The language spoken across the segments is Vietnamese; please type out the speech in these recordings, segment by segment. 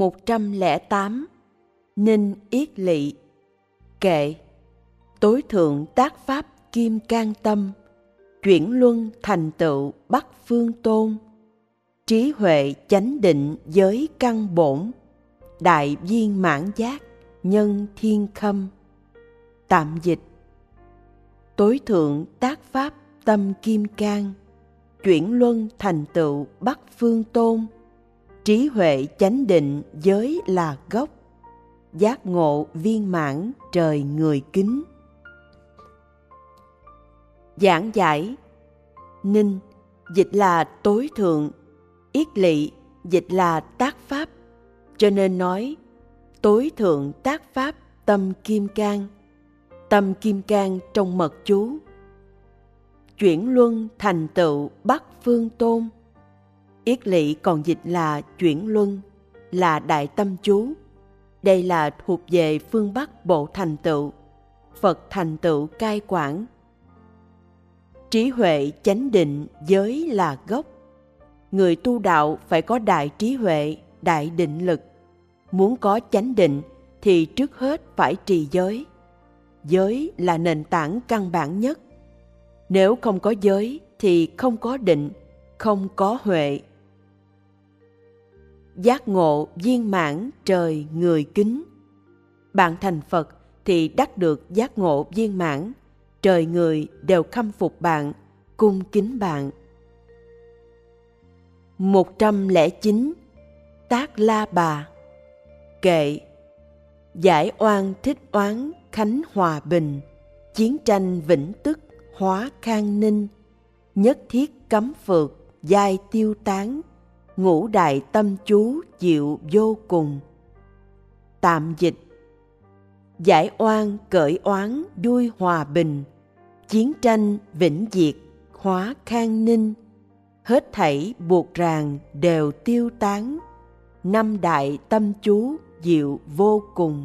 108. Ninh Yết Lỵ. Kệ: tối thượng tác pháp kim can tâm, chuyển luân thành tựu bắc phương tôn. Trí huệ chánh định giới căn bổn, đại viên mãn giác nhân thiên khâm. Tạm dịch: tối thượng tác pháp tâm kim cang, chuyển luân thành tựu bắc phương tôn. Trí huệ chánh định giới là gốc, giác ngộ viên mãn trời người kính. Giảng giải: Ninh dịch là tối thượng, Yết Lỵ dịch là tác pháp, cho nên nói tối thượng tác pháp tâm kim cang. Tâm kim cang trong mật chú: chuyển luân thành tựu bắc phương tôn. Yết Lỵ còn dịch là chuyển luân, là đại tâm chú. Đây là thuộc về phương Bắc bộ thành tựu, Phật thành tựu cai quản. Trí huệ chánh định giới là gốc. Người tu đạo phải có đại trí huệ, đại định lực. Muốn có chánh định thì trước hết phải trì giới. Giới là nền tảng căn bản nhất. Nếu không có giới thì không có định, không có huệ. Giác ngộ viên mãn trời người kính. Bạn thành Phật thì đắc được giác ngộ viên mãn, trời người đều khâm phục bạn, cung kính bạn. 109. Tác La Bà. Kệ: giải oan thích oán khánh hòa bình, chiến tranh vĩnh tức hóa khang ninh. Nhất thiết cấm phượt giai tiêu tán, ngũ đại tâm chú diệu vô cùng. Tạm dịch: giải oan cởi oán vui hòa bình, chiến tranh vĩnh diệt hóa khang ninh. Hết thảy buộc ràng đều tiêu tán, năm đại tâm chú diệu vô cùng.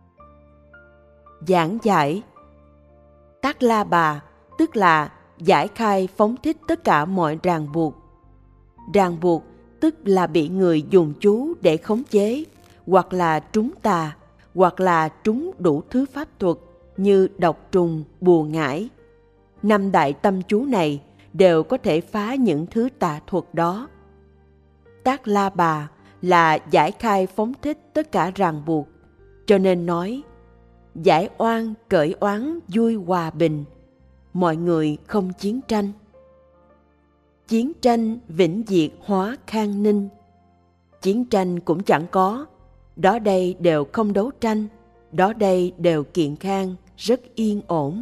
Giảng giải: Tác La Bà tức là giải khai phóng thích tất cả mọi ràng buộc. Ràng buộc tức là bị người dùng chú để khống chế, hoặc là trúng tà, hoặc là trúng đủ thứ pháp thuật như độc trùng, bùa ngải. Năm đại tâm chú này đều có thể phá những thứ tà thuật đó. Tác La Bà là giải khai phóng thích tất cả ràng buộc, cho nên nói giải oan cởi oán vui hòa bình, mọi người không chiến tranh. Chiến tranh vĩnh diệt hóa khang ninh. Chiến tranh cũng chẳng có, đó đây đều không đấu tranh, đó đây đều kiện khang, rất yên ổn.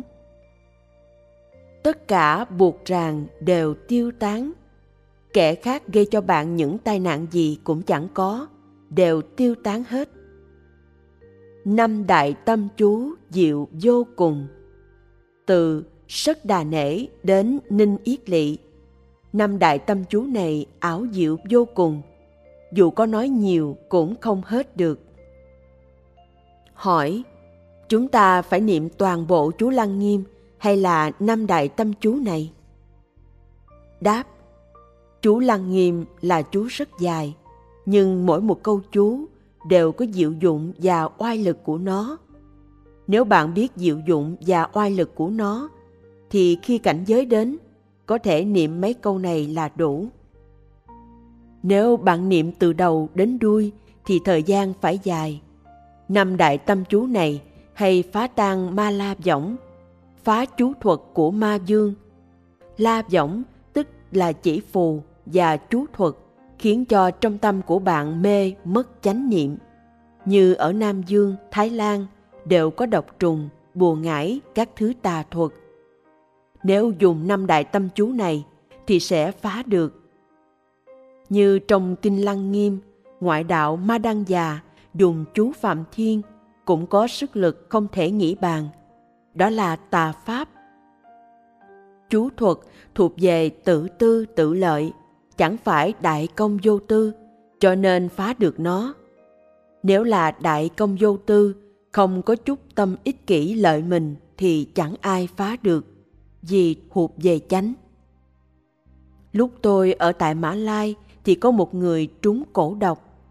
Tất cả buộc ràng đều tiêu tán. Kẻ khác gây cho bạn những tai nạn gì cũng chẳng có, đều tiêu tán hết. Năm đại tâm chú diệu vô cùng. Từ Sất Đà Nể đến Ninh Yết Lỵ, năm đại tâm chú này ảo diệu vô cùng, dù có nói nhiều cũng không hết được. Hỏi: chúng ta phải niệm toàn bộ chú Lăng Nghiêm hay là năm đại tâm chú này? Đáp: chú Lăng Nghiêm là chú rất dài, nhưng mỗi một câu chú đều có diệu dụng và oai lực của nó. Nếu bạn biết diệu dụng và oai lực của nó, thì khi cảnh giới đến, có thể niệm mấy câu này là đủ. Nếu bạn niệm từ đầu đến đuôi thì thời gian phải dài. Năm đại tâm chú này hay phá tan ma la võng, phá chú thuật của ma dương. La võng tức là chỉ phù và chú thuật, khiến cho trong tâm của bạn mê mất chánh niệm. Như ở Nam Dương, Thái Lan đều có độc trùng, bùa ngải, các thứ tà thuật. Nếu dùng năm đại tâm chú này thì sẽ phá được. Như trong Kinh Lăng Nghiêm, ngoại đạo Ma Đăng Già dùng chú Phạm Thiên cũng có sức lực không thể nghĩ bàn. Đó là tà pháp. Chú thuật thuộc về tự tư tự lợi, chẳng phải đại công vô tư, cho nên phá được nó. Nếu là đại công vô tư, không có chút tâm ích kỷ lợi mình thì chẳng ai phá được, vì thuộc về chánh. Lúc tôi ở tại Mã Lai thì có một người trúng cổ độc.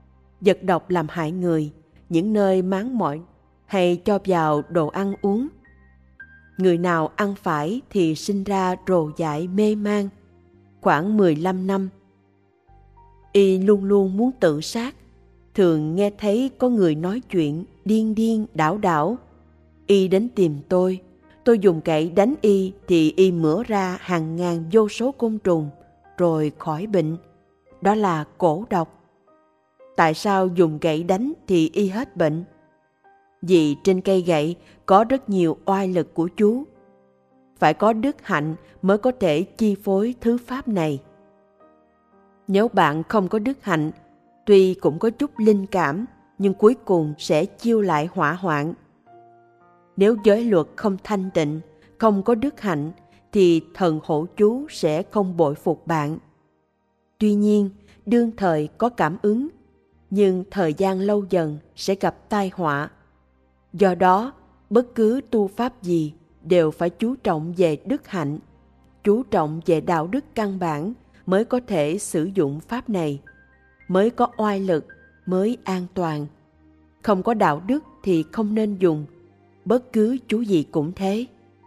vật độc làm hại người, những nơi máng mỏi hay cho vào đồ ăn uống. Người nào ăn phải thì sinh ra rồ dại mê man. Khoảng 15 năm, y luôn luôn muốn tự sát. Thường nghe thấy có người nói chuyện điên điên đảo đảo. Y đến tìm tôi dùng gậy đánh y thì y mửa ra hàng ngàn vô số côn trùng, rồi khỏi bệnh. Đó là cổ độc. Tại sao dùng gậy đánh thì y hết bệnh? Vì trên cây gậy có rất nhiều oai lực của chú. Phải có đức hạnh mới có thể chi phối thứ pháp này. Nếu bạn không có đức hạnh, tuy cũng có chút linh cảm, nhưng cuối cùng sẽ chiêu lại hỏa hoạn. Nếu giới luật không thanh tịnh, không có đức hạnh, thì thần hộ chú sẽ không bội phục bạn. Tuy nhiên, đương thời có cảm ứng, nhưng thời gian lâu dần sẽ gặp tai họa. Do đó, bất cứ tu pháp gì đều phải chú trọng về đức hạnh, chú trọng về đạo đức căn bản mới có thể sử dụng pháp này, mới có oai lực, mới an toàn. Không có đạo đức thì không nên dùng, bất cứ chú gì cũng thế.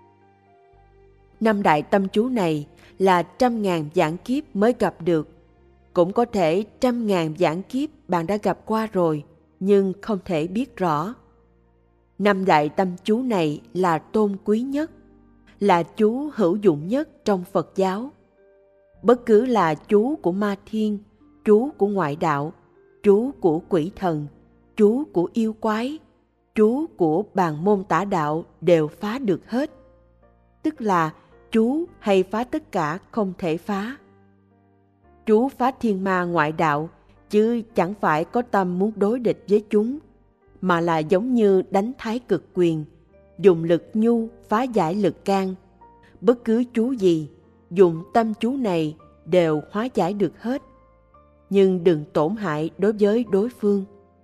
5 đại tâm chú này là 100.000 vạn kiếp mới gặp được. Cũng có thể 100.000 vạn kiếp bạn đã gặp qua rồi, nhưng không thể biết rõ. 5 đại tâm chú này là tôn quý nhất, là chú hữu dụng nhất trong Phật giáo. Bất cứ là chú của ma thiên, chú của ngoại đạo, chú của quỷ thần, chú của yêu quái, chú của bàn môn tả đạo đều phá được hết. Tức là chú hay phá tất cả không thể phá. Chú phá thiên ma ngoại đạo, chứ chẳng phải có tâm muốn đối địch với chúng, mà là giống như đánh thái cực quyền, dùng lực nhu phá giải lực can. Bất cứ chú gì, dùng tâm chú này đều hóa giải được hết. Nhưng đừng tổn hại đối với đối phương.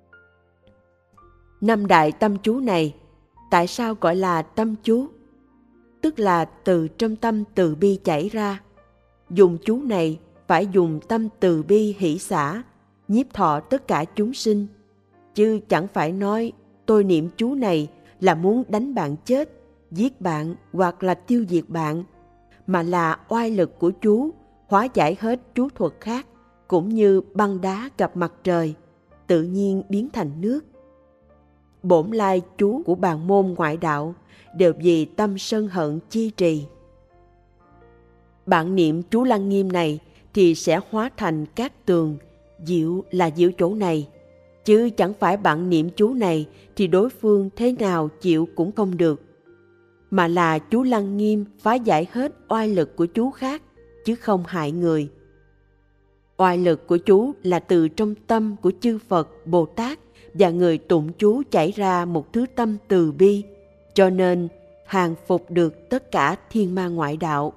5 đại tâm chú này, tại sao gọi là tâm chú? Tức là từ trong tâm từ bi chảy ra. Dùng chú này phải dùng tâm từ bi hỷ xả, nhiếp thọ tất cả chúng sinh. Chứ chẳng phải nói tôi niệm chú này là muốn đánh bạn chết, giết bạn hoặc là tiêu diệt bạn, mà là oai lực của chú hóa giải hết chú thuật khác, cũng như băng đá gặp mặt trời, tự nhiên biến thành nước. Bổn lai chú của bàn môn ngoại đạo đều vì tâm sân hận chi trì. Bạn niệm chú Lăng Nghiêm này thì sẽ hóa thành cát tường, diệu là diệu chỗ này. Chứ chẳng phải bạn niệm chú này thì đối phương thế nào chịu cũng không được. Mà là chú Lăng Nghiêm phá giải hết oai lực của chú khác, chứ không hại người. Oai lực của chú là từ trong tâm của chư Phật, Bồ Tát và người tụng chú chảy ra một thứ tâm từ bi, cho nên hàng phục được tất cả thiên ma ngoại đạo.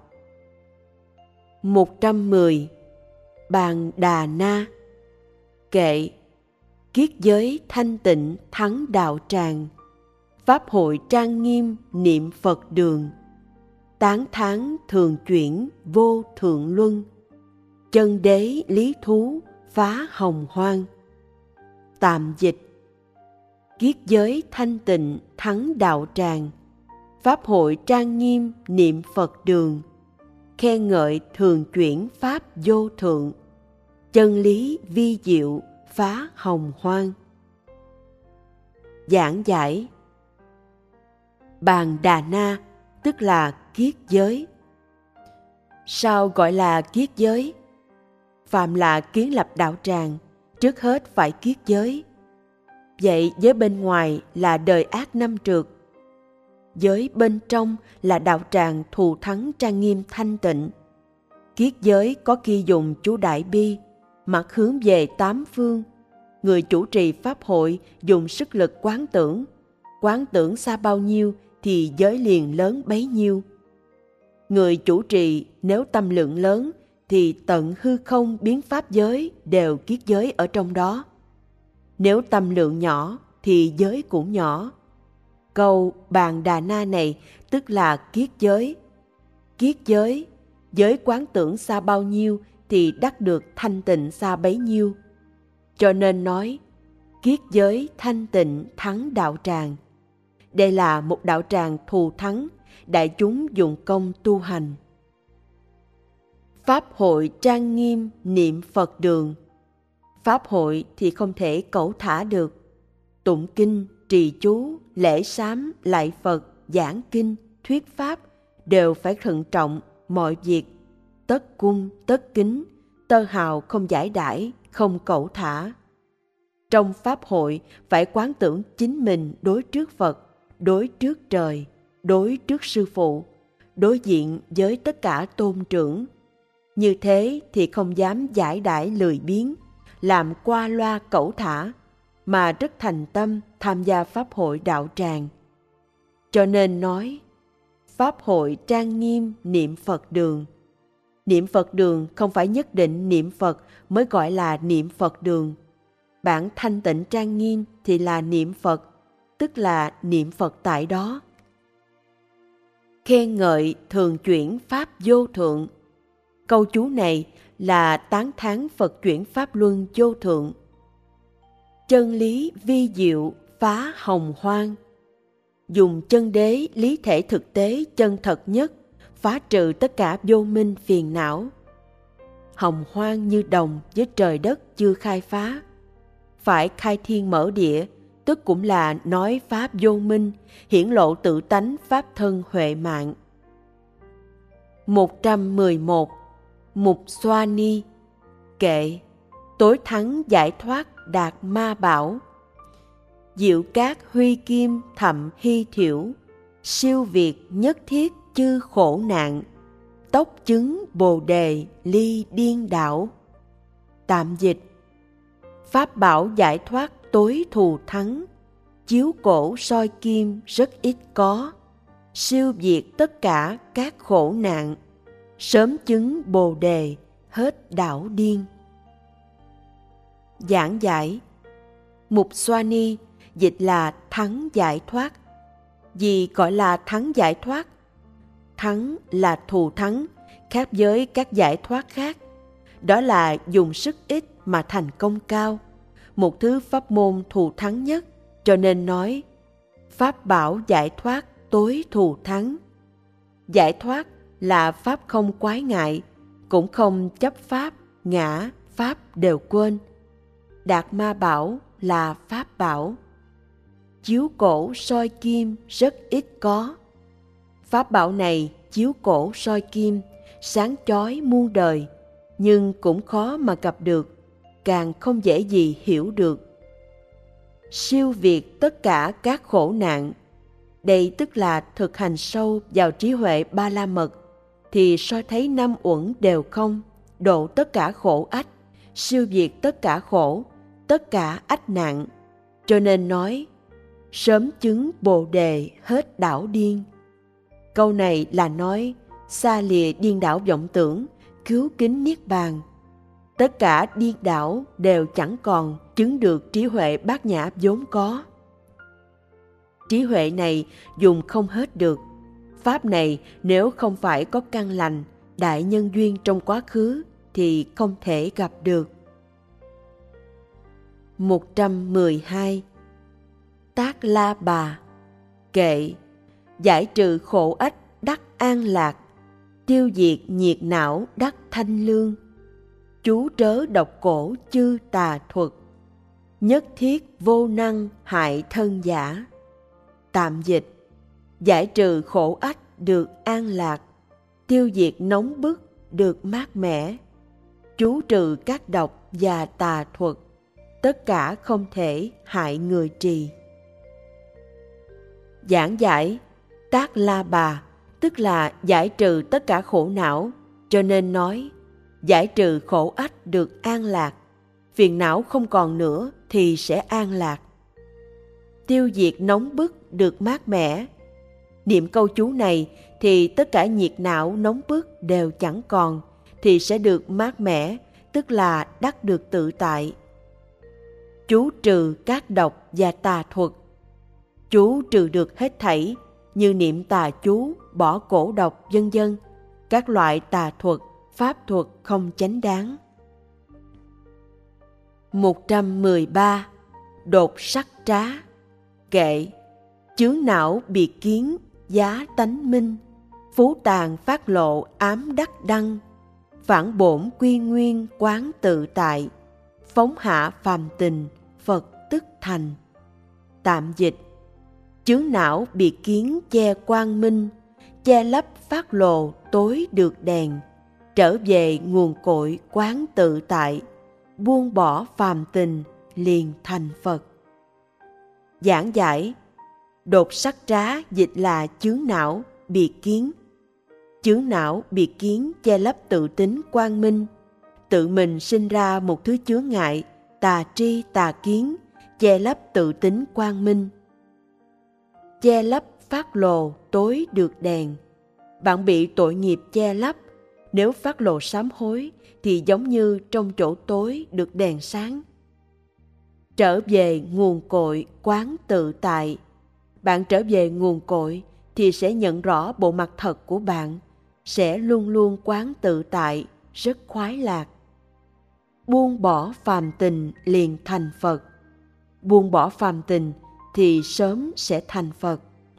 110. Bàn Đà Na. Kệ: kiết giới thanh tịnh thắng đạo tràng, pháp hội trang nghiêm niệm Phật đường, tán thán thường chuyển vô thượng luân, chân đế lý thú phá hồng hoang. Tạm dịch: kiết giới thanh tịnh thắng đạo tràng, pháp hội trang nghiêm niệm Phật đường, khen ngợi thường chuyển pháp vô thượng, chân lý vi diệu phá hồng hoang. Giảng giải: Bàn Đà Na tức là kiết giới. Sao gọi là kiết giới? Phạm là kiến lập đạo tràng, trước hết phải kiết giới. Vậy giới bên ngoài là đời ác năm trượt, giới bên trong là đạo tràng thù thắng trang nghiêm thanh tịnh. Kiết giới có khi dùng chú Đại Bi, mặt hướng về tám phương. Người chủ trì pháp hội dùng sức lực quán tưởng xa bao nhiêu thì giới liền lớn bấy nhiêu. Người chủ trì nếu tâm lượng lớn thì tận hư không biến pháp giới đều kiết giới ở trong đó. Nếu tâm lượng nhỏ thì giới cũng nhỏ. Câu Bàn Đà Na này tức là kiết giới. Kiết giới, giới quán tưởng xa bao nhiêu thì đắc được thanh tịnh xa bấy nhiêu. Cho nên nói, kiết giới thanh tịnh thắng đạo tràng. Đây là một đạo tràng thù thắng, đại chúng dụng công tu hành. Pháp hội trang nghiêm niệm Phật đường. Pháp hội thì không thể cẩu thả được. Tụng kinh, trì chú, lễ sám, lạy Phật, giảng kinh, thuyết pháp đều phải thận trọng mọi việc, tất cung, tất kính, tơ hào không giải đãi, không cẩu thả. Trong pháp hội phải quán tưởng chính mình đối trước Phật, đối trước trời, đối trước sư phụ, đối diện với tất cả tôn trưởng. Như thế thì không dám giải đãi lười biếng, làm qua loa cẩu thả, mà rất thành tâm tham gia pháp hội đạo tràng. Cho nên nói, pháp hội trang nghiêm niệm Phật đường. Niệm Phật đường không phải nhất định niệm Phật mới gọi là niệm Phật đường. Bản thanh tịnh trang nghiêm thì là niệm Phật, tức là niệm Phật tại đó. Khen ngợi thường chuyển pháp vô thượng. Câu chú này là tán thán Phật chuyển pháp luân vô thượng. Chân lý vi diệu phá hồng hoang. Dùng chân đế lý thể thực tế chân thật nhất, phá trừ tất cả vô minh phiền não. Hồng hoang như đồng với trời đất chưa khai phá. Phải khai thiên mở địa, tức cũng là nói pháp vô minh, hiển lộ tự tánh pháp thân huệ mạng. 111. Mục Xoa Ni. Kệ. Tối thắng giải thoát đạt ma bảo. Diệu cát huy kim thậm hy thiểu, siêu việt nhất thiết chư khổ nạn, tốc chứng bồ đề ly điên đảo. Tạm dịch. Pháp bảo giải thoát tối thù thắng, chiếu cổ soi kim rất ít có, siêu diệt tất cả các khổ nạn, sớm chứng bồ đề hết đảo điên. Giảng giải. Mục Xoa Ni dịch là thắng giải thoát. Gì gọi là thắng giải thoát? Thắng là thù thắng, khác với các giải thoát khác. Đó là dùng sức ít mà thành công cao, một thứ pháp môn thù thắng nhất, cho nên nói pháp bảo giải thoát tối thù thắng. Giải thoát là pháp không quái ngại, cũng không chấp pháp, ngã, pháp đều quên. Đạt ma bảo là pháp bảo. Chiếu cổ soi kim rất ít có. Pháp bảo này chiếu cổ soi kim, sáng chói muôn đời, nhưng cũng khó mà gặp được, càng không dễ gì hiểu được. Siêu việt tất cả các khổ nạn. Đây tức là thực hành sâu vào trí huệ ba la mật, thì soi thấy năm uẩn đều không, độ tất cả khổ ách, siêu diệt tất cả khổ, tất cả ách nạn. Cho nên nói, sớm chứng bồ đề hết đảo điên. Câu này là nói, xa lìa điên đảo vọng tưởng, cứu kính niết bàn. Tất cả điên đảo đều chẳng còn chứng được trí huệ bát nhã vốn có. Trí huệ này dùng không hết được. Pháp này nếu không phải có căn lành, đại nhân duyên trong quá khứ thì không thể gặp được. 112. Tác La Bà. Kệ. Giải trừ khổ ách đắc an lạc, tiêu diệt nhiệt não đắc thanh lương, chú trớ độc cổ chư tà thuật, nhất thiết vô năng hại thân giả. Tạm dịch. Giải trừ khổ ách được an lạc, tiêu diệt nóng bức được mát mẻ, chú trừ các độc và tà thuật, tất cả không thể hại người trì. Giảng giải. Tác La Bà tức là giải trừ tất cả khổ não, cho nên nói giải trừ khổ ách được an lạc, phiền não không còn nữa thì sẽ an lạc. Tiêu diệt nóng bức được mát mẻ. Niệm câu chú này thì tất cả nhiệt não nóng bức đều chẳng còn, thì sẽ được mát mẻ, tức là đắc được tự tại. Chú trừ các độc và tà thuật. Chú trừ được hết thảy, như niệm tà chú, bỏ cổ độc vân vân, các loại tà thuật, pháp thuật không chánh đáng. 113. đột sắc trá. Kệ, chướng não biệt kiến, giá tánh minh. Phú tàn phát lộ ám đắc đăng. Phản bổn quy nguyên quán tự tại. Phóng hạ phàm tình, Phật tức thành. Tạm dịch: chướng não biệt kiến che quang minh, che lấp phát lộ tối được đèn. Trở về nguồn cội quán tự tại, buông bỏ phàm tình liền thành Phật. Giảng giải: đột sắc trá dịch là chướng não, biệt kiến. Chướng não, biệt kiến che lấp tự tính quang minh. Tự mình sinh ra một thứ chướng ngại, tà tri tà kiến, che lấp tự tính quang minh. Che lấp phát lộ tối được đèn. Bạn bị tội nghiệp che lấp. Nếu phát lộ sám hối thì giống như trong chỗ tối được đèn sáng. Trở về nguồn cội quán tự tại. Bạn trở về nguồn cội thì sẽ nhận rõ bộ mặt thật của bạn, sẽ luôn luôn quán tự tại, rất khoái lạc. Buông bỏ phàm tình liền thành Phật. Buông bỏ phàm tình thì sớm sẽ thành Phật.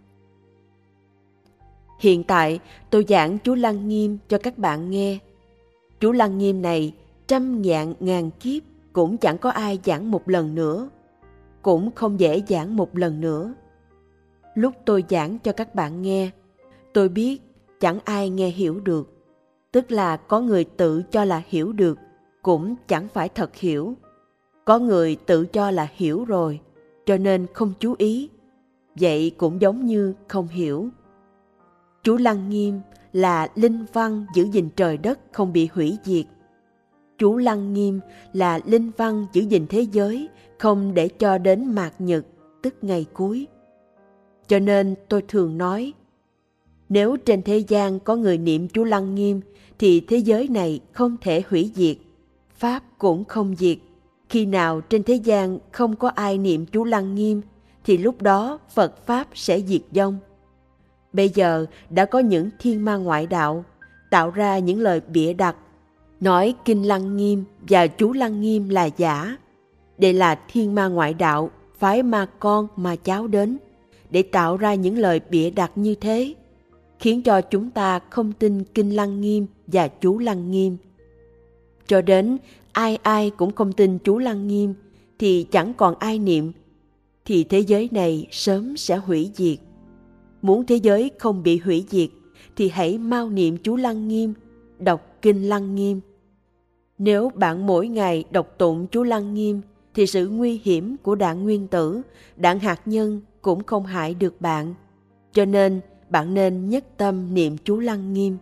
Hiện tại tôi giảng chú Lăng Nghiêm cho các bạn nghe. Chú Lăng Nghiêm này trăm vạn ngàn kiếp cũng chẳng có ai giảng một lần nữa, cũng không dễ giảng một lần nữa. Lúc tôi giảng cho các bạn nghe, tôi biết chẳng ai nghe hiểu được. Tức là có người tự cho là hiểu được, cũng chẳng phải thật hiểu. Có người tự cho là hiểu rồi, cho nên không chú ý. Vậy cũng giống như không hiểu. Chú Lăng Nghiêm là linh văn giữ gìn trời đất không bị hủy diệt. Chú Lăng Nghiêm là linh văn giữ gìn thế giới không để cho đến mạt nhật, tức ngày cuối. Cho nên tôi thường nói, nếu trên thế gian có người niệm chú Lăng Nghiêm thì thế giới này không thể hủy diệt, Pháp cũng không diệt. Khi nào trên thế gian không có ai niệm chú Lăng Nghiêm thì lúc đó Phật Pháp sẽ diệt vong. Bây giờ đã có những thiên ma ngoại đạo tạo ra những lời bịa đặt, nói Kinh Lăng Nghiêm và chú Lăng Nghiêm là giả. Đây là thiên ma ngoại đạo phái ma con ma cháu đến để tạo ra những lời bịa đặt như thế, khiến cho chúng ta không tin Kinh Lăng Nghiêm và chú Lăng Nghiêm. Cho đến ai ai cũng không tin chú Lăng Nghiêm thì chẳng còn ai niệm, thì thế giới này sớm sẽ hủy diệt. Muốn thế giới không bị hủy diệt thì hãy mau niệm chú Lăng Nghiêm, đọc Kinh Lăng Nghiêm. Nếu bạn mỗi ngày đọc tụng chú Lăng Nghiêm thì sự nguy hiểm của đạn nguyên tử, đạn hạt nhân cũng không hại được bạn. Cho nên bạn nên nhất tâm niệm chú Lăng Nghiêm.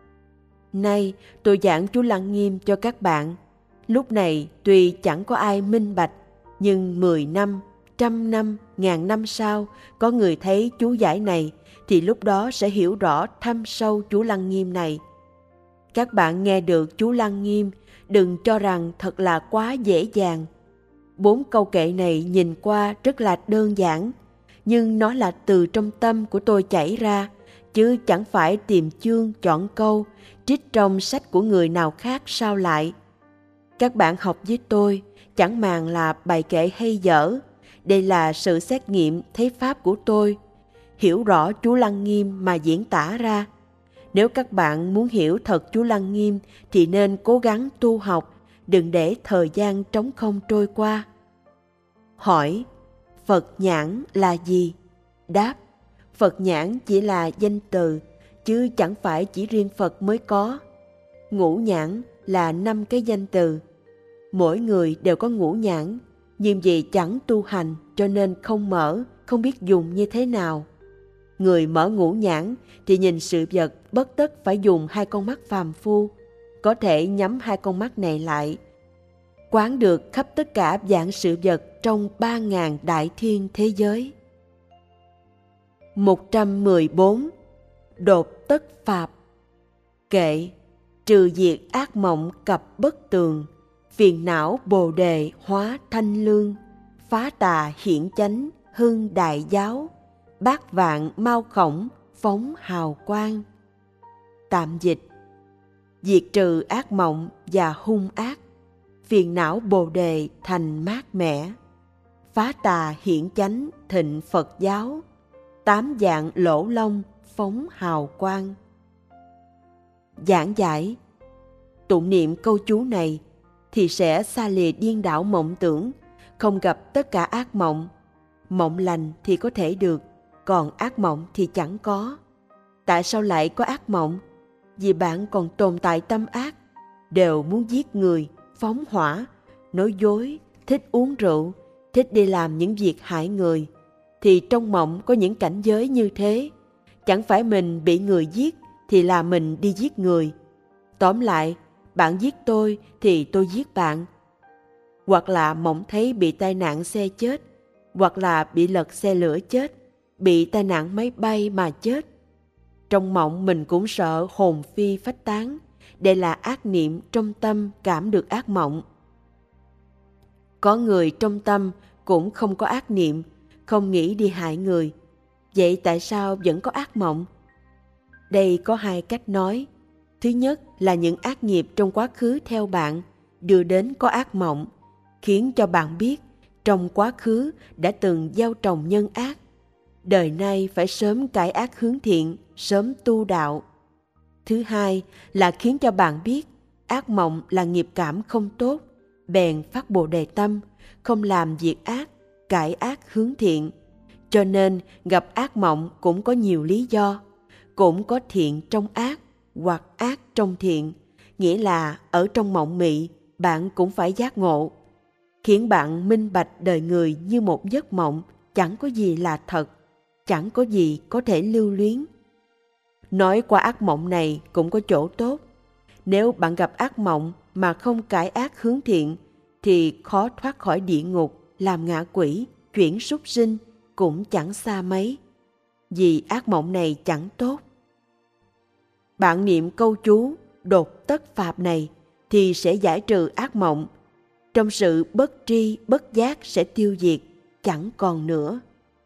Nay tôi giảng chú Lăng Nghiêm cho các bạn. Lúc này tuy chẳng có ai minh bạch, nhưng 10 năm, 100 năm, 1000 năm sau có người thấy chú giải này thì lúc đó sẽ hiểu rõ thâm sâu chú Lăng Nghiêm này. Các bạn nghe được chú Lăng Nghiêm, đừng cho rằng thật là quá dễ dàng. 4 câu kệ này nhìn qua rất là đơn giản, nhưng nó là từ trong tâm của tôi chảy ra, chứ chẳng phải tìm chương chọn câu, trích trong sách của người nào khác sao lại. Các bạn học với tôi, chẳng màng là bài kệ hay dở, đây là sự xét nghiệm thấy pháp của tôi, hiểu rõ chú Lăng Nghiêm mà diễn tả ra. Nếu các bạn muốn hiểu thật chú Lăng Nghiêm thì nên cố gắng tu học, đừng để thời gian trống không trôi qua. Hỏi, Phật nhãn là gì? Đáp, Phật nhãn chỉ là danh từ, chứ chẳng phải chỉ riêng Phật mới có. Ngũ nhãn là 5 cái danh từ. Mỗi người đều có ngũ nhãn, nhưng vì chẳng tu hành cho nên không mở, không biết dùng như thế nào. Người mở ngũ nhãn thì nhìn sự vật bất tất phải dùng 2 con mắt phàm phu, có thể nhắm 2 con mắt này lại, quán được khắp tất cả vạn sự vật trong 3000 đại thiên thế giới. 114. Đột tất Pháp. Kệ, trừ diệt ác mộng cập bất tường, phiền não bồ đề hóa thanh lương, phá tà hiển chánh hưng đại giáo, bát vạn mau khổng phóng hào quang. Tạm dịch, diệt trừ ác mộng và hung ác, phiền não bồ đề thành mát mẻ, phá tà hiển chánh thịnh Phật giáo, 8 dạng lỗ long phóng hào quang. Giảng giải: tụng niệm câu chú này thì sẽ xa lìa điên đảo mộng tưởng, không gặp tất cả ác mộng. Mộng lành thì có thể được, còn ác mộng thì chẳng có. Tại sao lại có ác mộng? Vì bạn còn tồn tại tâm ác, đều muốn giết người, phóng hỏa, nói dối, thích uống rượu, thích đi làm những việc hại người. Thì trong mộng có những cảnh giới như thế. Chẳng phải mình bị người giết thì là mình đi giết người. Tóm lại, bạn giết tôi thì tôi giết bạn. Hoặc là mộng thấy bị tai nạn xe chết, hoặc là bị lật xe lửa chết, bị tai nạn máy bay mà chết. Trong mộng mình cũng sợ hồn phi phách tán. Đây là ác niệm trong tâm cảm được ác mộng. Có người trong tâm cũng không có ác niệm, không nghĩ đi hại người. Vậy tại sao vẫn có ác mộng? Đây có 2 cách nói. Thứ nhất là những ác nghiệp trong quá khứ theo bạn đưa đến có ác mộng, khiến cho bạn biết trong quá khứ đã từng gieo trồng nhân ác. Đời nay phải sớm cải ác hướng thiện, sớm tu đạo. Thứ hai là khiến cho bạn biết ác mộng là nghiệp cảm không tốt, bèn phát Bồ Đề tâm, không làm việc ác, cải ác hướng thiện. Cho nên gặp ác mộng cũng có nhiều lý do, cũng có thiện trong ác hoặc ác trong thiện, nghĩa là ở trong mộng mị bạn cũng phải giác ngộ, khiến bạn minh bạch đời người như một giấc mộng, chẳng có gì là thật, chẳng có gì có thể lưu luyến. Nói qua ác mộng này cũng có chỗ tốt. Nếu bạn gặp ác mộng mà không cải ác hướng thiện thì khó thoát khỏi địa ngục, làm ngạ quỷ, chuyển súc sinh cũng chẳng xa mấy. Vì ác mộng này chẳng tốt. Bạn niệm câu chú đột tất pháp này thì sẽ giải trừ ác mộng. Trong sự bất tri bất giác sẽ tiêu diệt, chẳng còn nữa.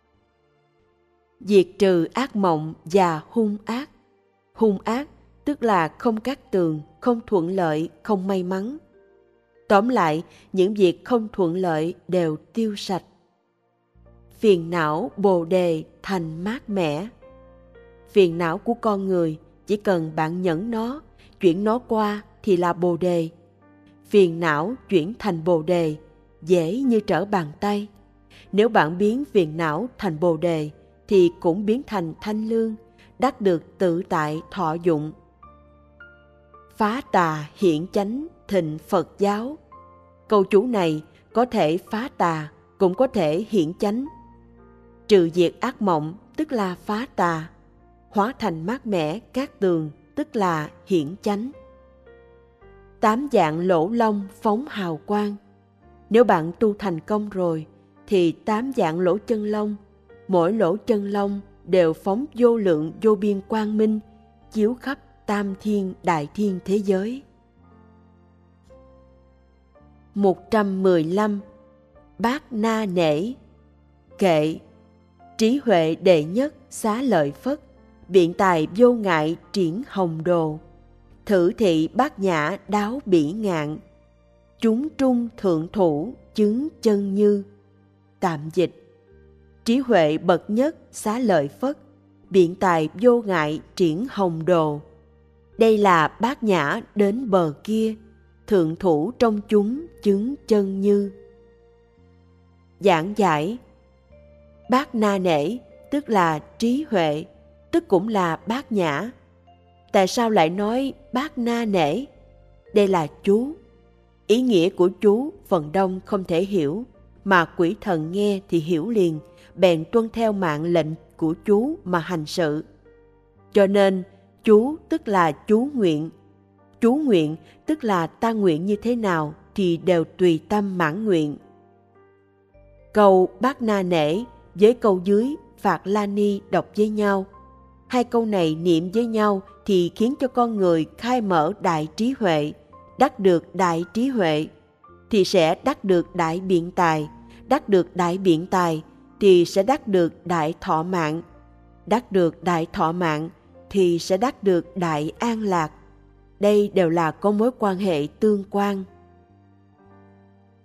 Diệt trừ ác mộng và hung ác. Hung ác tức là không cát tường, không thuận lợi, không may mắn. Tóm lại, những việc không thuận lợi đều tiêu sạch. Phiền não Bồ Đề thành mát mẻ. Phiền não của con người chỉ cần bạn nhẫn nó, chuyển nó qua thì là Bồ Đề. Phiền não chuyển thành Bồ Đề dễ như trở bàn tay. Nếu bạn biến phiền não thành Bồ Đề thì cũng biến thành thanh lương, đắc được tự tại thọ dụng. Phá tà hiển chánh thịnh Phật giáo. Câu chú này có thể phá tà, cũng có thể hiển chánh. Trừ diệt ác mộng tức là phá tà, hóa thành mát mẻ cát tường tức là hiển chánh. 8 dạng lỗ long phóng hào quang. Nếu bạn tu thành công rồi thì 8 dạng lỗ chân lông, mỗi lỗ chân lông đều phóng vô lượng vô biên quang minh, chiếu khắp tam thiên đại thiên thế giới. 115. Bát Na Nể. Kệ: trí huệ đệ nhất xá lợi Phất, biện tài vô ngại triển hồng đồ. Thử thị bát nhã đáo bỉ ngạn, chúng trung thượng thủ chứng chân như. Tạm dịch: trí huệ bậc nhất xá lợi Phất, biện tài vô ngại triển hồng đồ. Đây là bát nhã đến bờ kia, thượng thủ trong chúng chứng chân như. Giảng giải: Bát Na Nể tức là trí huệ, tức cũng là bát nhã. Tại sao lại nói bát na nể? Đây là chú. Ý nghĩa của chú phần đông không thể hiểu, mà quỷ thần nghe thì hiểu liền, bèn tuân theo mạng lệnh của chú mà hành sự. Cho nên chú tức là chú nguyện. Chú nguyện tức là ta nguyện như thế nào thì đều tùy tâm mãn nguyện. Câu bát na nể với câu dưới Phạt La Ni đọc với nhau. Hai câu này niệm với nhau thì khiến cho con người khai mở đại trí huệ. Đắc được đại trí huệ thì sẽ đắc được đại biện tài. Đắc được đại biện tài thì sẽ đắc được đại thọ mạng. Đắc được đại thọ mạng thì sẽ đắc được đại an lạc. Đây đều là có mối quan hệ tương quan.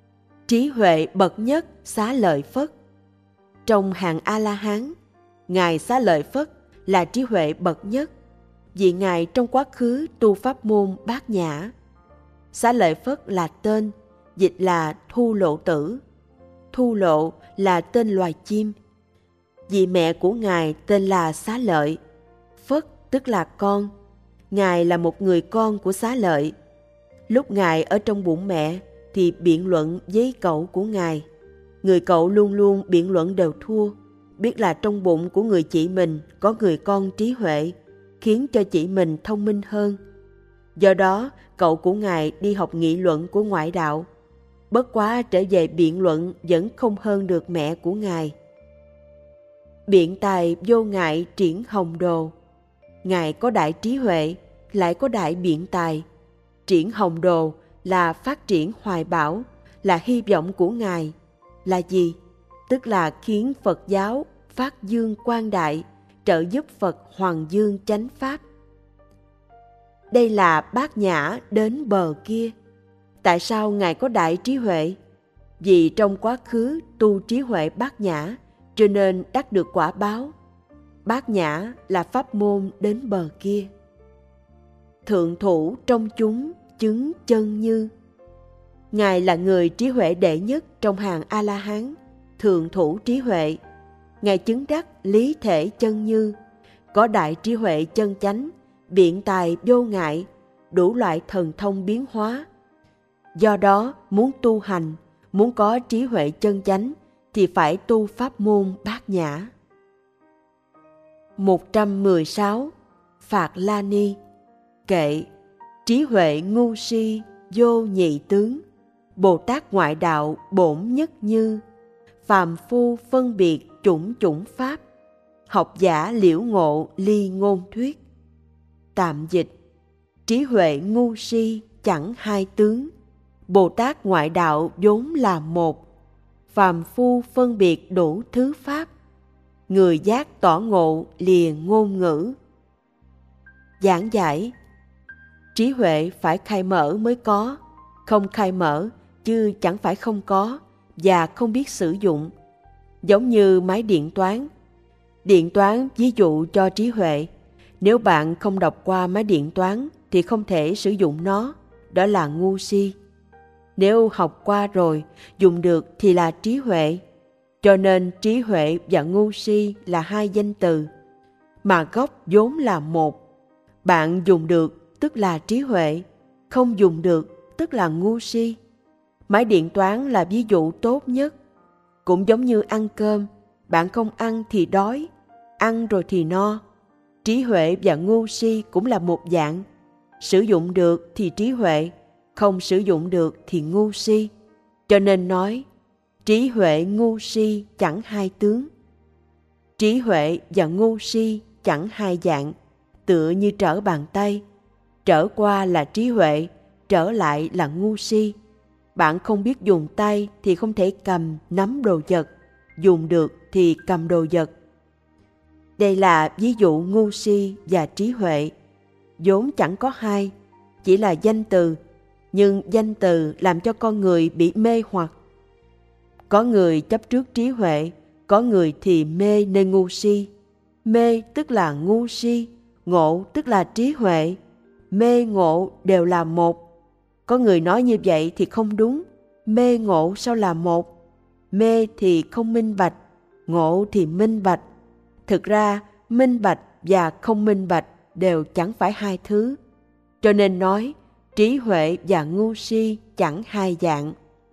Trí huệ bậc nhất Xá Lợi Phất. Trong hàng A-la-hán, Ngài Xá Lợi Phất là trí huệ bậc nhất, vì Ngài trong quá khứ tu pháp môn Bát Nhã. Xá Lợi Phất là tên, dịch là Thu Lộ Tử. Thu Lộ là tên loài chim. Vì mẹ của Ngài tên là Xá Lợi. Phất tức là con. Ngài là một người con của Xá Lợi. Lúc Ngài ở trong bụng mẹ thì biện luận với cậu của Ngài. Người cậu luôn luôn biện luận đều thua, biết là trong bụng của người chị mình có người con trí huệ, khiến cho chị mình thông minh hơn. Do đó, cậu của Ngài đi học nghị luận của ngoại đạo. Bất quá trở về biện luận vẫn không hơn được mẹ của Ngài. Biện tài vô ngại triển hồng đồ. Ngài có đại trí huệ, lại có đại biện tài. Triển hồng đồ là phát triển hoài bão, là hy vọng của Ngài. Là gì? Tức là khiến Phật giáo phát dương quang đại, trợ giúp Phật hoàng dương chánh pháp. Đây là Bát Nhã đến bờ kia. Tại sao Ngài có đại trí huệ? Vì trong quá khứ tu trí huệ Bát Nhã, cho nên đắc được quả báo. Bát Nhã là pháp môn đến bờ kia. Thượng thủ trong chúng chứng chân như. Ngài là người trí huệ đệ nhất trong hàng A-la-hán, thượng thủ trí huệ. Ngài chứng đắc lý thể chân như, có đại trí huệ chân chánh, biện tài vô ngại, đủ loại thần thông biến hóa. Do đó, muốn tu hành, muốn có trí huệ chân chánh, thì phải tu pháp môn Bát Nhã. 116. Phạt La Ni. Kệ. Trí huệ ngu si vô nhị tướng, Bồ Tát ngoại đạo bổn nhất như, phàm phu phân biệt chủng chủng pháp, học giả liễu ngộ ly ngôn thuyết. Tạm dịch. Trí huệ ngu si chẳng hai tướng, Bồ Tát ngoại đạo vốn là một, phàm phu phân biệt đủ thứ pháp, người giác tỏ ngộ lìa ngôn ngữ. Giảng giải. Trí huệ phải khai mở mới có, không khai mở chứ chẳng phải không có và không biết sử dụng. Giống như máy điện toán. Điện toán ví dụ cho trí huệ. Nếu bạn không đọc qua máy điện toán thì không thể sử dụng nó, đó là ngu si. Nếu học qua rồi, dùng được thì là trí huệ. Cho nên trí huệ và ngu si là hai danh từ, mà gốc vốn là một. Bạn dùng được tức là trí huệ, không dùng được tức là ngu si. Máy điện toán là ví dụ tốt nhất. Cũng giống như ăn cơm, bạn không ăn thì đói, ăn rồi thì no. Trí huệ và ngu si cũng là một dạng. Sử dụng được thì trí huệ, không sử dụng được thì ngu si. Cho nên nói, trí huệ ngu si chẳng hai tướng. Trí huệ và ngu si chẳng hai dạng, tựa như trở bàn tay. Trở qua là trí huệ, trở lại là ngu si. Bạn không biết dùng tay thì không thể cầm, nắm đồ vật. Dùng được thì cầm đồ vật. Đây là ví dụ ngu si và trí huệ. Vốn chẳng có hai, chỉ là danh từ. Nhưng danh từ làm cho con người bị mê hoặc. Có người chấp trước trí huệ, có người thì mê nên ngu si. Mê tức là ngu si, ngộ tức là trí huệ. Mê ngộ đều là một. Có người nói như vậy thì không đúng. Mê ngộ sao là một? Mê thì không minh bạch, ngộ thì minh bạch. Thực ra minh bạch và không minh bạch đều chẳng phải hai thứ. Cho nên nói trí huệ và ngu si chẳng hai dạng.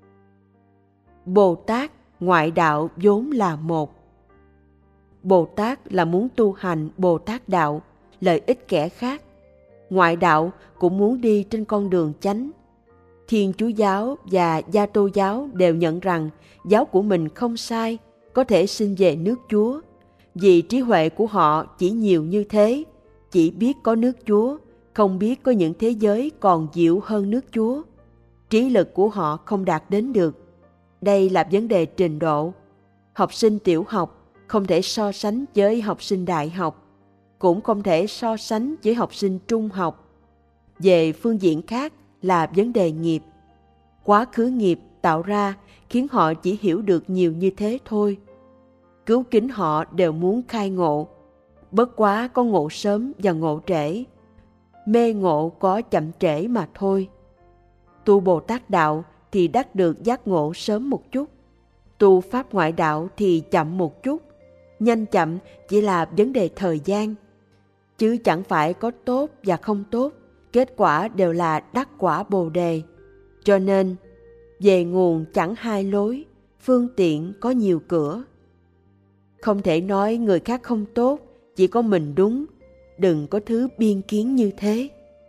Bồ Tát ngoại đạo vốn là một. Bồ Tát là muốn tu hành Bồ Tát đạo, lợi ích kẻ khác. Ngoại đạo cũng muốn đi trên con đường chánh. Thiên Chúa giáo và Gia Tô giáo đều nhận rằng giáo của mình không sai, có thể xin về nước Chúa. Vì trí huệ của họ chỉ nhiều như thế, chỉ biết có nước Chúa, không biết có những thế giới còn diệu hơn nước Chúa. Trí lực của họ không đạt đến được. Đây là vấn đề trình độ. Học sinh tiểu học không thể so sánh với học sinh đại học, cũng không thể so sánh với học sinh trung học. Về phương diện khác là vấn đề nghiệp. Quá khứ nghiệp tạo ra khiến họ chỉ hiểu được nhiều như thế thôi. Cứu kính họ đều muốn khai ngộ, bất quá có ngộ sớm và ngộ trễ. Mê ngộ có chậm trễ mà thôi. Tu Bồ Tát đạo thì đắc được giác ngộ sớm một chút. Tu Pháp ngoại đạo thì chậm một chút. Nhanh chậm chỉ là vấn đề thời gian. Chứ chẳng phải có tốt và không tốt, kết quả đều là đắc quả Bồ Đề. Cho nên, về nguồn chẳng hai lối, phương tiện có nhiều cửa. Không thể nói người khác không tốt, chỉ có mình đúng. Đừng có thứ biên kiến như thế.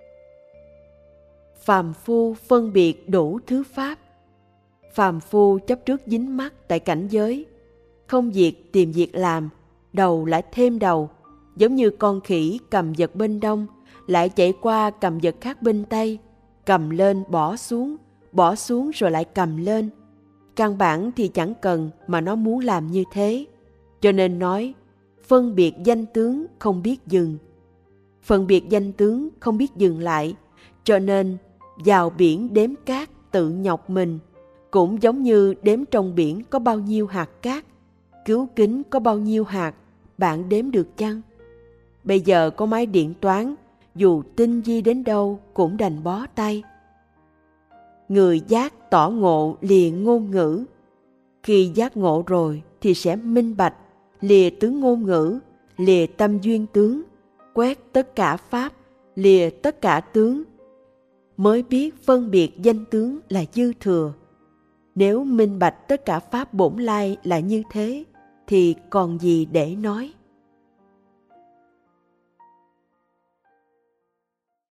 Phàm phu phân biệt đủ thứ pháp. Phàm phu chấp trước dính mắc tại cảnh giới, không việc tìm việc làm, đầu lại thêm đầu, giống như con khỉ cầm vật bên đông, lại chạy qua cầm vật khác bên tây, cầm lên bỏ xuống rồi lại cầm lên. Căn bản thì chẳng cần mà nó muốn làm như thế. Cho nên nói, phân biệt danh tướng không biết dừng. Phân biệt danh tướng không biết dừng lại, cho nên vào biển đếm cát tự nhọc mình, cũng giống như đếm trong biển có bao nhiêu hạt cát, cứu kính có bao nhiêu hạt, bạn đếm được chăng? Bây giờ có máy điện toán, dù tinh vi đến đâu cũng đành bó tay. Người giác tỏ ngộ lìa ngôn ngữ. Khi giác ngộ rồi thì sẽ minh bạch, lìa tướng ngôn ngữ, lìa tâm duyên tướng, quét tất cả pháp, lìa tất cả tướng. Mới biết phân biệt danh tướng là dư thừa. Nếu minh bạch tất cả pháp bổn lai là như thế, thì còn gì để nói.